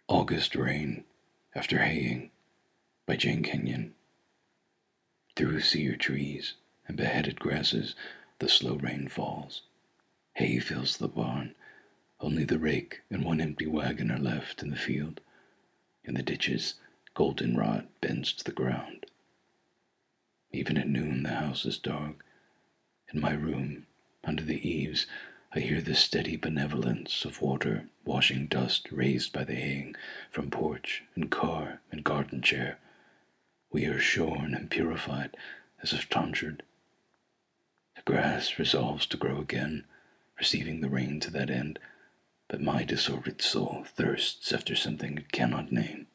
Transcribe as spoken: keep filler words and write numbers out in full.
August Rain After Haying by Jane Kenyon. Through sere trees and beheaded grasses the slow rain falls. Hay fills the barn. Only the rake and one empty wagon are left in the field. In the ditches, goldenrod bends to the ground. Even at noon the house is dark. In my room, under the eaves, I hear the steady benevolence of water washing dust raised by the haying from porch and car and garden chair. We are shorn and purified as if tonsured. The grass resolves to grow again, receiving the rain to that end, but my disordered soul thirsts after something it cannot name.